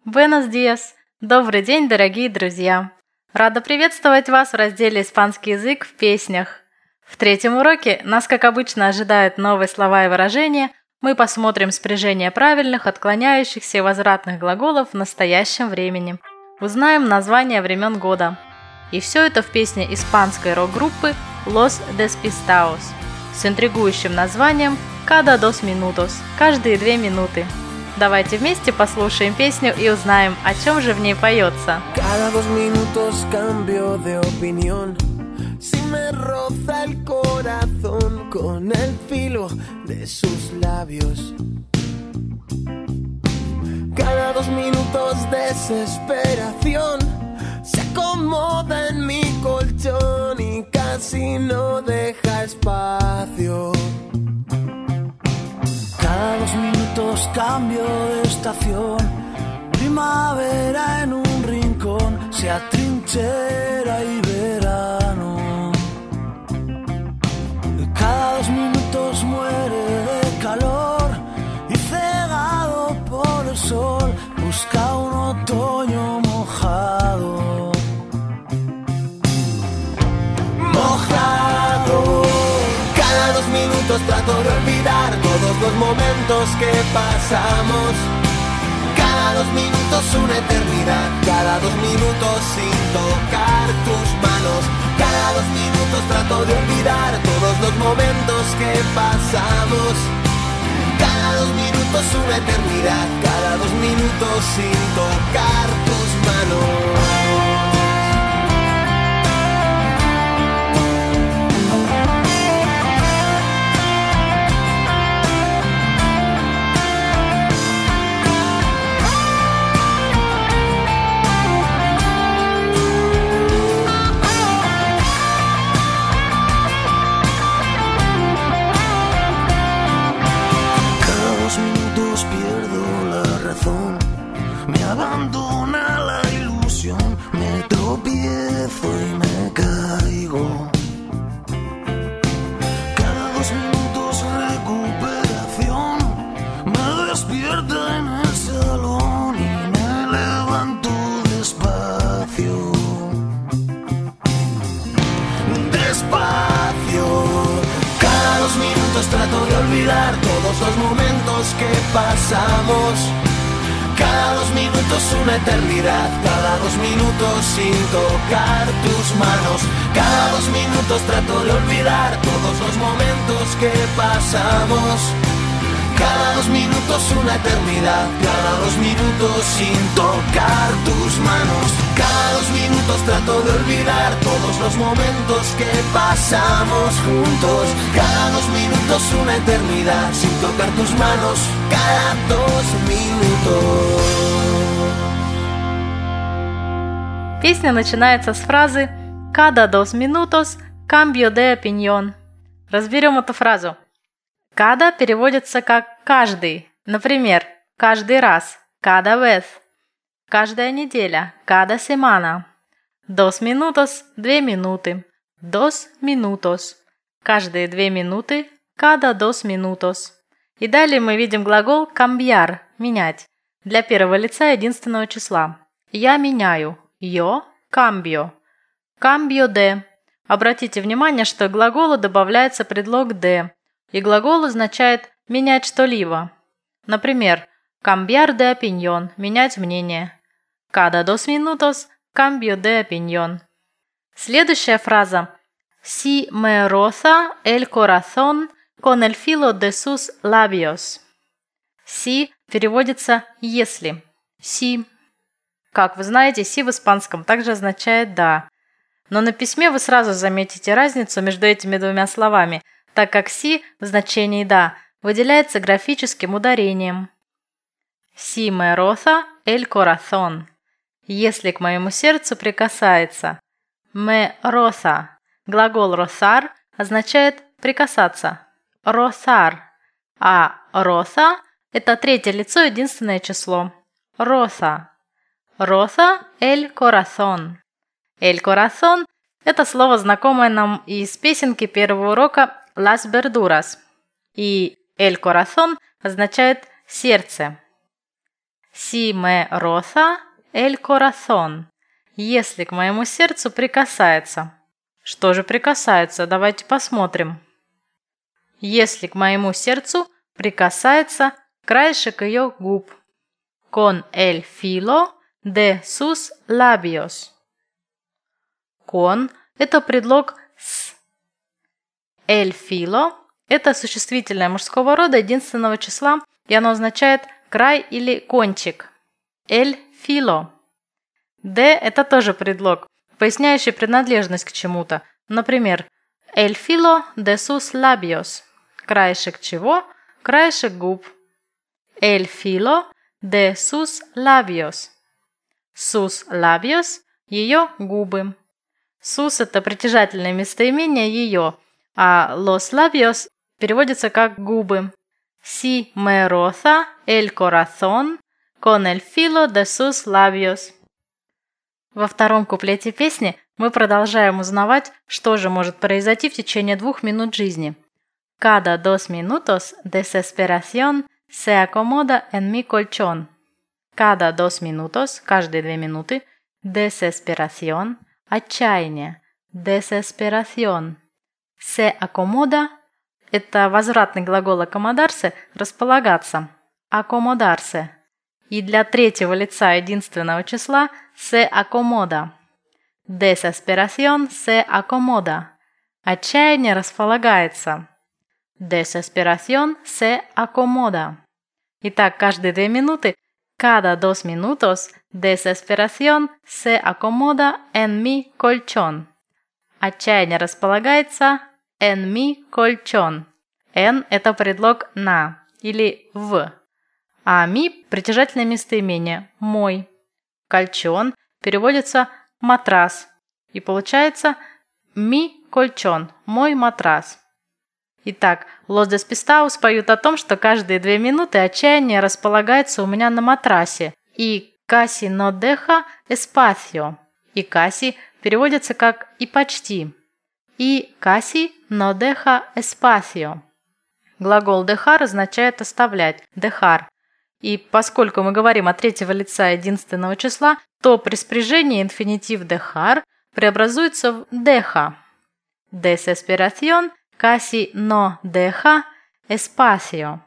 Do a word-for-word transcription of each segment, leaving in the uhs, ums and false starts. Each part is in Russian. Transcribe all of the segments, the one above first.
Buenos días! Добрый день, дорогие друзья! Рада приветствовать вас в разделе «Испанский язык в песнях». В третьем уроке нас, как обычно, ожидают новые слова и выражения. Мы посмотрим спряжение правильных, отклоняющихся и возвратных глаголов в настоящем времени. Узнаем названия времен года. И все это в песне испанской рок-группы Los Despistados с интригующим названием «Cada dos minutos» – «Каждые две минуты». Давайте вместе послушаем песню и узнаем, о чем же в ней поется. Cada dos minutos cambio de opinión. Si me roza el corazón con el filo de sus labios. Cada dos minutos desesperación se acomoda en mi colchón y casi no deja espacio. Cada dos minutos cambio de estación. Primavera en un rincón, se atrinchera y verano. Cada dos minutos muere de calor y cegado por el sol busca un otoño mojado. Mojado. Cada dos minutos trato de olvidar todos los momentos que pasamos. Cada dos minutos una eternidad. Cada dos minutos sin tocar tus manos. Cada dos minutos trato de olvidar todos los momentos que pasamos. Cada dos minutos una eternidad. Cada dos minutos sin tocar tus manos. Me abandona la ilusión, me tropiezo y me caigo. Cada dos minutos recuperación, me despierta en el salón y me levanto despacio. Despacio. Cada dos minutos trato de olvidar todos los momentos que pasamos. Cada dos minutos una eternidad. Cada dos minutos sin tocar tus manos. Cada dos minutos trato de olvidar todos los momentos que pasamos. Cada dos minutos una eternidad. Cada dos minutos sin tocar tus manos. Cada dos minutos trato de olvidar todos los momentos que pasamos juntos. Cada dos minutos una eternidad sin tocar tus manos. Cada dos minutos. Песня начинается с фразы «Cada dos minutos cambio de opinión». Разберем эту фразу. «Cada» переводится как «каждый». Например, «каждый раз» – «cada vez». «Каждая неделя» – «cada semana». «Dos minutos» – «две минуты». «Dos minutos». «Каждые две минуты» – «cada dos minutos». И далее мы видим глагол cambiar – «менять» для первого лица единственного числа. «Я меняю». «Yo cambio». «Cambio de». Обратите внимание, что к глаголу добавляется предлог de. И глагол означает «менять что-либо». Например, cambiar de opinión – «менять мнение». Cada dos minutos cambio de opinión. Следующая фраза Si me roza el corazón con el filo de sus labios. Si переводится «если». Si. Как вы знаете, si в испанском также означает «да». Но на письме вы сразу заметите разницу между этими двумя словами, так как «си» в значении «да» выделяется графическим ударением. «Si me roza el corazón» – «если к моему сердцу прикасается». «Me roza» – глагол «rozar» означает «прикасаться». «Rozar», а «roza» – это третье лицо, единственное число. «Roza». «Roza el corazón». «El corazón» – это слово, знакомое нам из песенки первого урока «Las verduras». И «el corazón» означает «сердце». Si me roza el corazón. Если к моему сердцу прикасается. Что же прикасается? Давайте посмотрим. Если к моему сердцу прикасается краешек ее губ. Con el filo de sus labios. Con – это предлог с. El filo – это существительное мужского рода единственного числа, и оно означает край или кончик. El filo. De – это тоже предлог, поясняющий принадлежность к чему-то. Например, el filo de sus labios. Краешек чего? Краешек губ. El filo de sus labios. Sus labios – ее губы. Sus – это притяжательное местоимение ее, а los labios переводится как губы. Si me roza el corazón con el filo de sus labios. Во втором куплете песни мы продолжаем узнавать, что же может произойти в течение двух минут жизни. Cada dos minutos desesperación se acomoda en mi colchón. Cada dos minutos, каждые две минуты, desesperación, отчаяние, desesperación. Se acomoda – это возвратный глагол accomodarse – располагаться, accomodarse. И для третьего лица единственного числа se acomoda. Desesperación se acomoda. Отчаяние располагается. Desesperación se acomoda. Итак, каждые две минуты, cada dos minutos, desesperación se acomoda en mi colchón. Отчаяние располагается en mi colchón. En – это предлог на или в. А ми – притяжательное местоимение мой. Кольчон переводится матрас. И получается ми кольчон – мой матрас. Итак, Los Despistados поют о том, что каждые две минуты отчаяние располагается у меня на матрасе. И casi no deja espacio. И casi переводится как и почти. И casi no deja espacio. Глагол dejar означает оставлять, dejar. И поскольку мы говорим о третьего лица единственного числа, то при спряжении инфинитив dejar преобразуется в deja. Desesperación casi no deja espacio.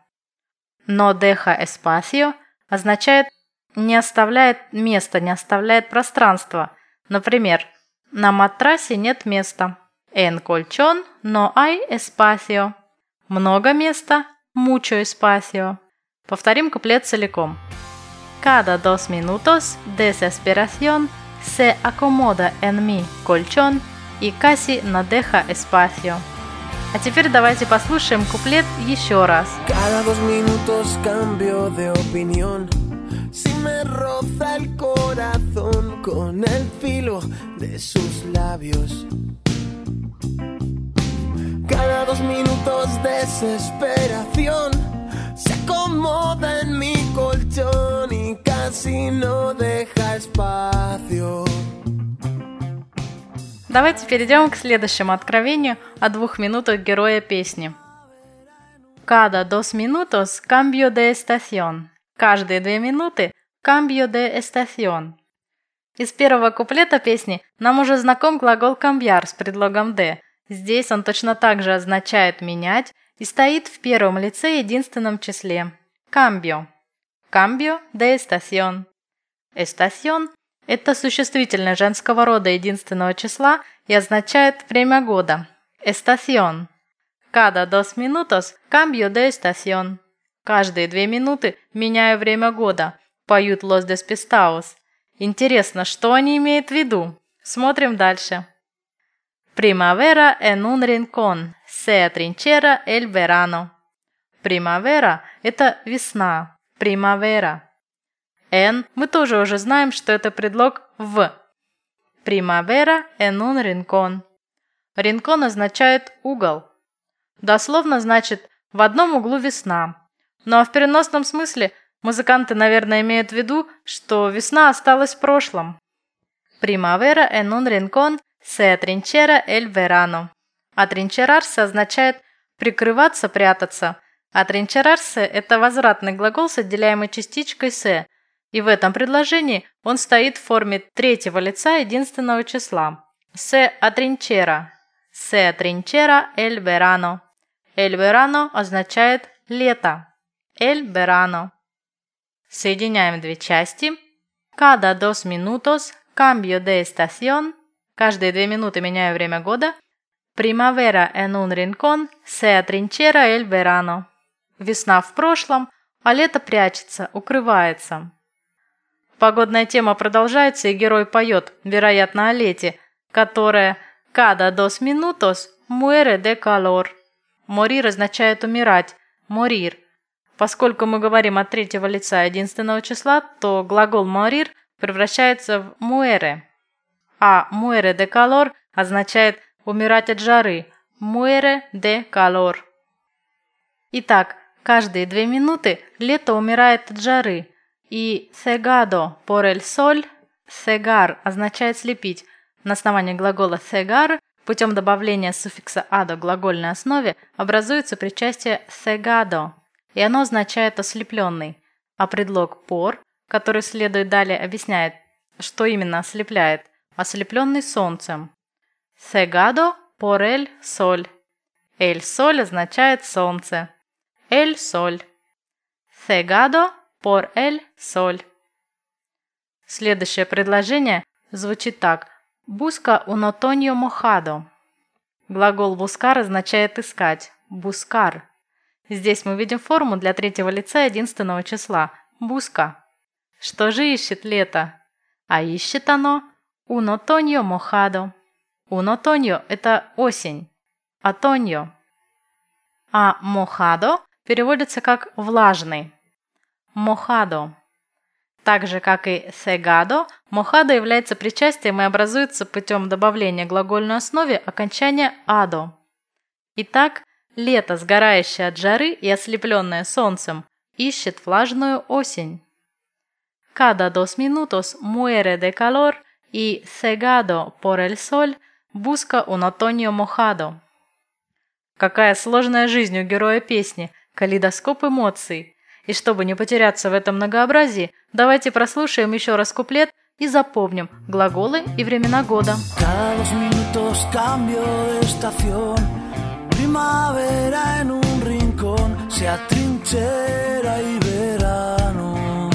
No deja espacio означает не оставляет места, не оставляет пространства. Например, на матрасе нет места. En colchón no hay espacio. Много места, mucho espacio. Повторим куплет целиком. Cada dos minutos desesperación se acomoda en mi colchón y casi no deja espacio. А теперь давайте послушаем куплет еще раз. Cada dos minutos cambio de opinión. Si me roza el corazón con el filo de sus labios. Cada dos minutos desesperación se acomoda en mi colchón y casi no deja espacio. Давайте перейдем к следующему откровению о двух минутах героя песни. Cada dos minutos cambio de estación. Каждые две минуты cambio de estación. Из первого куплета песни нам уже знаком глагол cambiar с предлогом de. Здесь он точно так же означает менять и стоит в первом лице единственном числе. Cambio. Cambio de estación. Estación – это существительное женского рода единственного числа и означает время года. Estación. Cada dos minutos cambio de estación. Каждые две минуты меняю время года, поют Los Despistados. Интересно, что они имеют в виду? Смотрим дальше. Primavera en un rincón, se atrinchera el verano. Primavera – это весна. Primavera. En мы тоже уже знаем, что это предлог в. Primavera en un rincón. Rincón означает угол. Дословно значит в одном углу весна. Ну а в переносном смысле музыканты, наверное, имеют в виду, что весна осталась в прошлом. Primavera en un rincón se atrinchera el verano. Atrincherarse означает прикрываться, прятаться. Atrincherarse – это возвратный глагол с отделяемой частичкой se. И в этом предложении он стоит в форме третьего лица единственного числа. Se atrinchera. Se atrinchera el verano. El verano означает лето. El verano. Соединяем две части. Cada dos minutos cambio de estación. Каждые две минуты меняю время года. Primavera en un rincón se atrinchera el verano. Весна в прошлом, а лето прячется, укрывается. Погодная тема продолжается, и герой поет, вероятно, о лете, которое cada dos minutos muere de calor. Morir означает умирать, morir. Поскольку мы говорим от третьего лица единственного числа, то глагол morir превращается в muere. А muere de calor означает умирать от жары, muere de calor. Итак, каждые две минуты лето умирает от жары. И cegado por el sol, cegar означает слепить. На основании глагола cegar путем добавления суффикса ado к глагольной основе образуется причастие cegado, и оно означает ослепленный. А предлог por, который следует далее, объясняет, что именно ослепляет. Ослепленный солнцем. Cegado por el sol. El sol означает солнце. El sol. Cegado por el sol. Следующее предложение звучит так. Busca un otoño mojado. Глагол buscar означает искать. Buscar. Здесь мы видим форму для третьего лица единственного числа. Busca. Что же ищет лето? А ищет оно un otoño mojado. Un otoño – это осень. Otoño. А mojado переводится как влажный. Mojado. Так же, как и cegado, mojado является причастием и образуется путем добавления к глагольной основе окончания ado. Итак, лето, сгорающее от жары и ослепленное солнцем, ищет влажную осень. Cada dos minutos muere de calor y cegado por el sol busca un otoño mojado. Какая сложная жизнь у героя песни, калейдоскоп эмоций. И чтобы не потеряться в этом многообразии, давайте прослушаем еще раз куплет и запомним глаголы и времена года. Cada dos minutos cambio de estación. Primavera en un rincón se atrinchera y verano.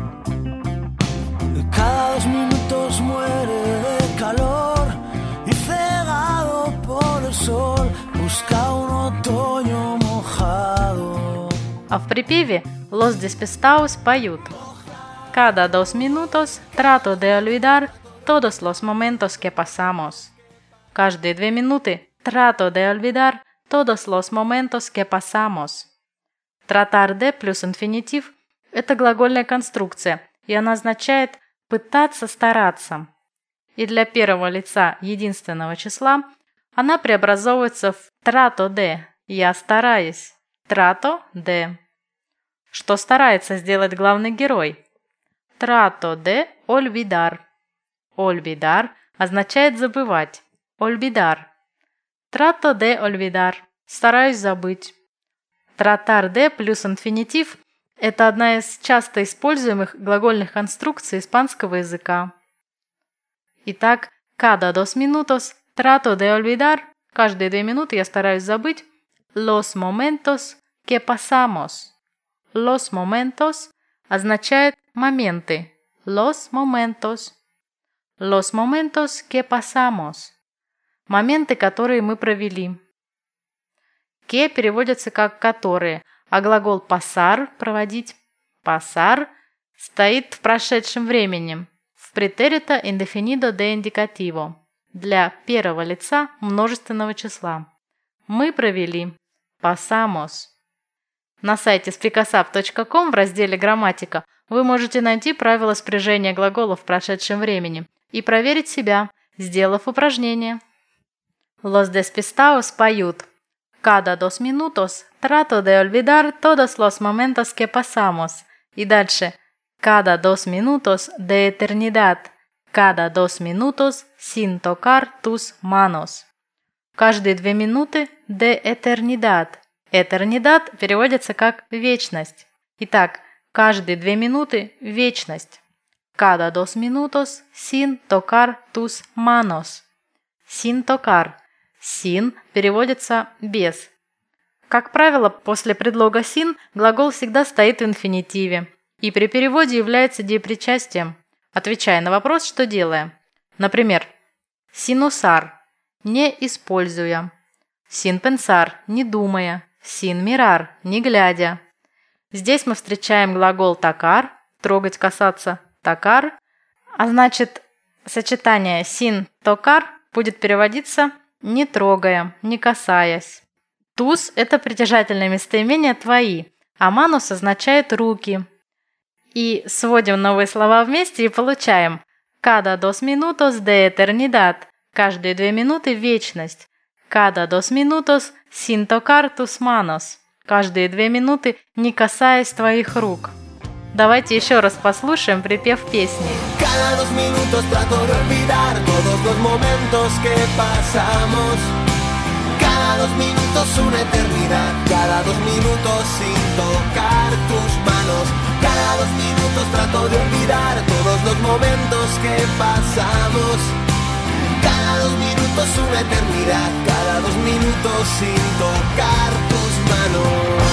Cada dos minutos muere de calor y cegado por el sol busca un otoño mojado. А в припеве Los Despistados поют. Cada dos minutos trato de olvidar todos los momentos que pasamos. Каждые две минуты trato de olvidar todos los momentos que pasamos. Tratar de плюс инфинитив – это глагольная конструкция, и она означает пытаться стараться. И для первого лица единственного числа она преобразовывается в trato de – я стараюсь. Trato de. Что старается сделать главный герой? Trato de olvidar. Olvidar означает забывать. Olvidar. Trato de olvidar. Стараюсь забыть. Tratar de плюс инфинитив – это одна из часто используемых глагольных конструкций испанского языка. Итак, cada dos minutos trato de olvidar. Каждые две минуты я стараюсь забыть los momentos que pasamos. Los momentos означает моменты. Los momentos. Los momentos que pasamos. Моменты, которые мы провели. Que переводится как «которые», а глагол pasar – «проводить». Pasar стоит в прошедшем времени. В претерито indefinido de indicativo. Для первого лица множественного числа. Мы провели. Pasamos. На сайте спикасап точка ком в разделе «Грамматика» вы можете найти правила спряжения глаголов в прошедшем времени и проверить себя, сделав упражнение. Los Despistados поют. Cada dos minutos trato de olvidar todos los momentos que pasamos. И дальше. Cada dos minutos de eternidad. Cada dos minutos sin tocar tus manos. Каждые две минуты de eternidad. Eternidad переводится как «вечность». Итак, Каждые две минуты – вечность. Cada dos minutos sin tocar tus manos. Sin tocar. Sin переводится без. Как правило, после предлога sin глагол всегда стоит в инфинитиве и при переводе является деепричастием, отвечая на вопрос, что делаем. Например, sin usar – не используя, sin pensar – не думая, sin mirar – не глядя. Здесь мы встречаем глагол tocar – трогать, касаться, tocar, а значит, сочетание sin tocar будет переводиться не трогая, не касаясь. Tus – это притяжательное местоимение твои, а manos означает руки. И сводим новые слова вместе и получаем cada dos minutos de eternidad – каждые две минуты – вечность. Cada dos minutos sin tocar tus manos – каждые две минуты не касаясь твоих рук. Давайте еще раз послушаем припев песни. Cada dos minutos trato de olvidar todos los momentos que pasamos. Cada dos minutos una eternidad. Cada dos minutos sin tocar tus manos. Cada dos minutos trato de olvidar todos los momentos que pasamos. Cada dos minutos una eternidad. Cada dos minutos sin tocar tus manos.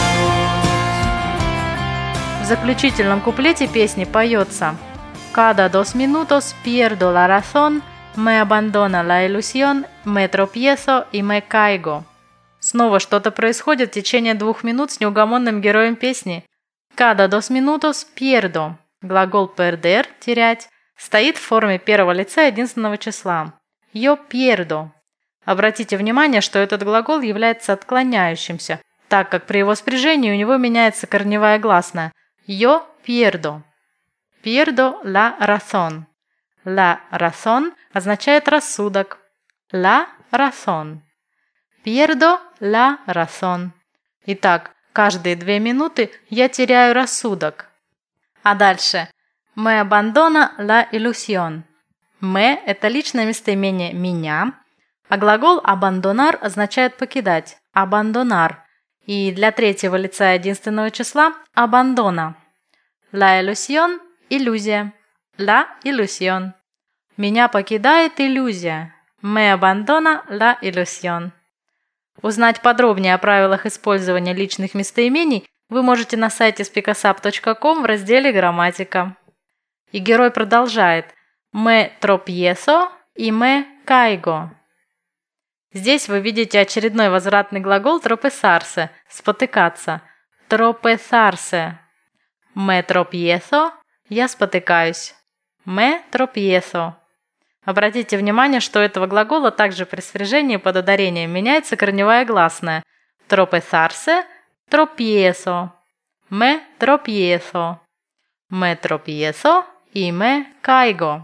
В заключительном куплете песни поется Cada dos minutos pierdo la razón, me abandona la ilusión, me tropiezo y me caigo. Снова что-то происходит в течение двух минут с неугомонным героем песни. Cada dos minutos pierdo. Глагол perder – терять стоит в форме первого лица единственного числа. Yo pierdo. Обратите внимание, что этот глагол является отклоняющимся, так как при его спряжении у него меняется корневая гласная. Yo pierdo. Pierdo la razón. La razón означает рассудок. La razón. Pierdo la razón. Итак, каждые две минуты я теряю рассудок. А дальше. Me abandona la ilusión. Me – это личное местоимение «меня», а глагол abandonar означает «покидать» – abandonar. И для третьего лица единственного числа – abandona. La ilusión – иллюзия. La ilusión. Меня покидает иллюзия. Me abandona la ilusión. Узнать подробнее о правилах использования личных местоимений вы можете на сайте speakersup точка ком в разделе «Грамматика». И герой продолжает «Me tropiezo y me caigo». Здесь вы видите очередной возвратный глагол tropezarse – спотыкаться. Tropezarse. Me tropiezo – я спотыкаюсь. Me tropiezo. Обратите внимание, что у этого глагола также при спряжении под ударением меняется корневая гласная. Tropezarse – tropiezo. Me tropiezo. Me tropiezo y me caigo.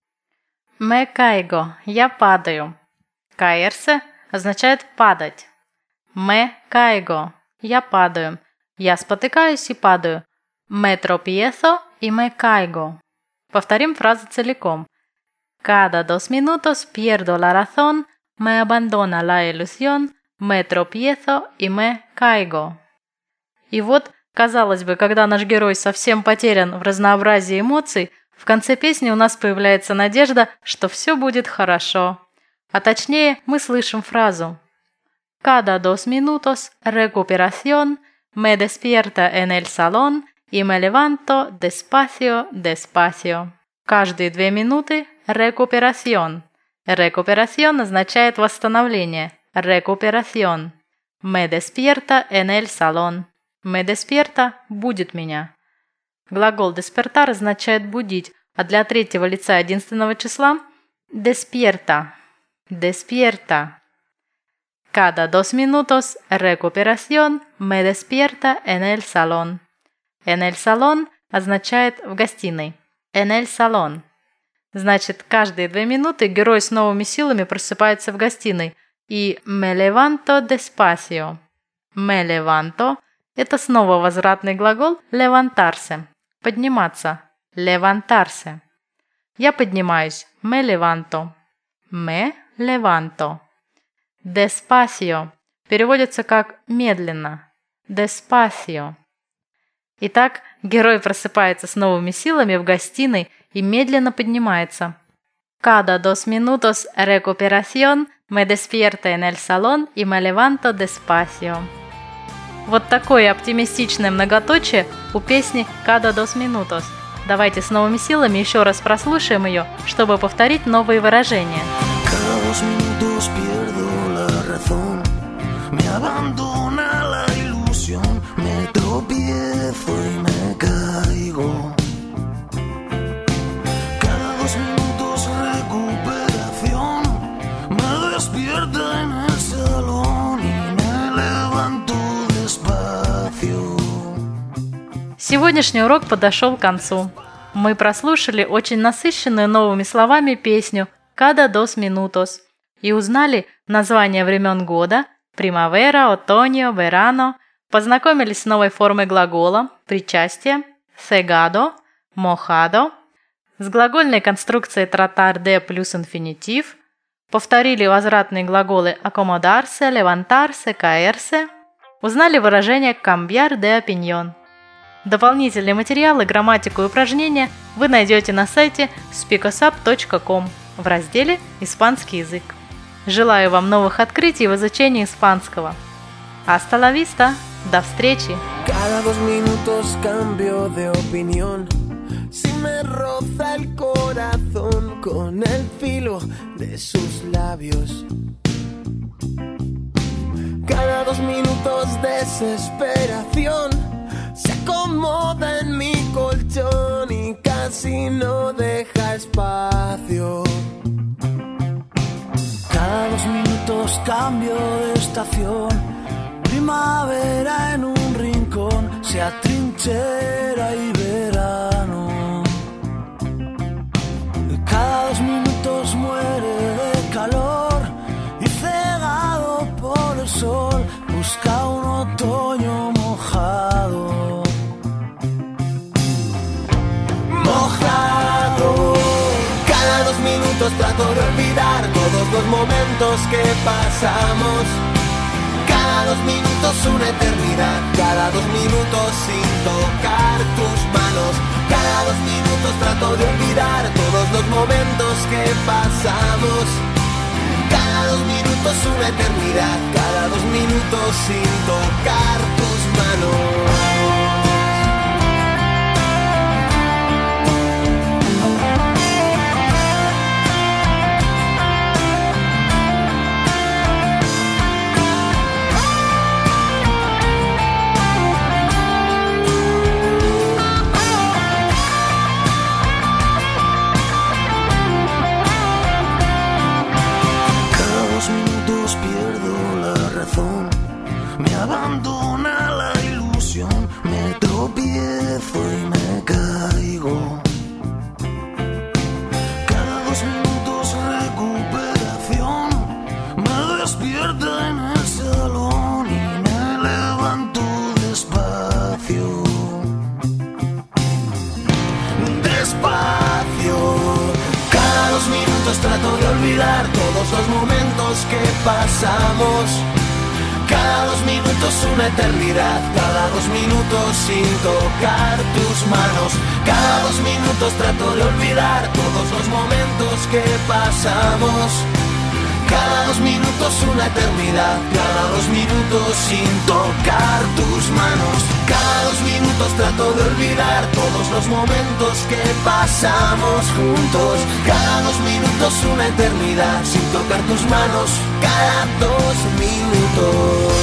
Me caigo – я падаю. Caerse означает падать. Me caigo – я падаю. Я спотыкаюсь и падаю. Me tropiezo y me caigo. Повторим фразу целиком. Cada dos minutos pierdo la razón, me abandona la ilusión, me tropiezo y me caigo. И вот, казалось бы, когда наш герой совсем потерян в разнообразии эмоций, в конце песни у нас появляется надежда, что все будет хорошо. А точнее, мы слышим фразу Cada dos minutos recuperación, me despierta en el salón y me levanto despacio, despacio. Каждые две минуты recuperación. Recuperación означает восстановление. Recuperación. Me despierta en el salón. Me despierta – будет меня. Глагол despertar означает будить, а для третьего лица единственного числа – despierta. Despierta. Cada dos minutos recuperación me despierta en el salón. En el salón означает в гостиной. En el salón. Значит, каждые две минуты герой с новыми силами просыпается в гостиной. И me levanto despacio. Me levanto – это снова возвратный глагол levantarse. Подниматься. Levantarse. Я поднимаюсь. Me levanto. Me levanto. Despacio переводится как медленно. Despacio. Итак, герой просыпается с новыми силами в гостиной и медленно поднимается. Cada dos minutos recuperación me despierto en el salón y me levanto despacio. Вот такое оптимистичное многоточие у песни «Cada dos minutos». Давайте с новыми силами еще раз прослушаем ее, чтобы повторить новые выражения. Cada dos minutos pierdo la razón, me abandona la ilusión, me tropiezo y me caigo. Cada dos minutos recuperación, me despierta en el salón y me levanto despacio. Сегодняшний урок подошел к концу. Мы прослушали очень насыщенную новыми словами песню «Cada dos minutos» и узнали названия времен года «Primavera», «Otoño», «Verano», познакомились с новой формой глагола «причастие», «cegado», «mojado», с глагольной конструкцией tratar de плюс инфинитив, повторили возвратные глаголы «acomodarse», «levantarse», «caerse», узнали выражение «cambiar de opinión». Дополнительные материалы, грамматику и упражнения вы найдете на сайте speakosup точка ком в разделе «Испанский язык». Желаю вам новых открытий в изучении испанского. Hasta la vista! До встречи! Cada dos minutos cambio de opinión. Si me roza el corazón con el filo de sus labios. Cada dos minutos desesperación se acomoda en mi colchón y casi no deja espacio. Cada dos minutos cambio de estación. Primavera en un rincón se atrinchera y verano. Cada dos minutos muere de calor y cegado por el sol busca un otoño mojado. Mojado. Cada dos minutos trato de olvidar todos los momentos que pasamos. Cada dos minutos una eternidad, cada dos minutos sin tocar tus manos. Cada dos minutos trato de olvidar todos los momentos que pasamos. Cada dos minutos una eternidad, cada dos minutos sin tocar tus manos. Me abandona la ilusión, me tropiezo y me caigo. Cada dos minutos recuperación, me despierta en el salón y me levanto despacio. Despacio. Cada dos minutos trato de olvidar todos los momentos que pasamos. Cada dos minutos una eternidad, cada dos minutos sin tocar tus manos. Cada dos minutos trato de olvidar todos los momentos que pasamos. Cada dos minutos una eternidad, cada dos minutos sin tocar tus manos. Cada dos minutos trato de olvidar todos los momentos que pasamos juntos. Cada dos minutos una eternidad sin tocar tus manos. Cada dos minutos.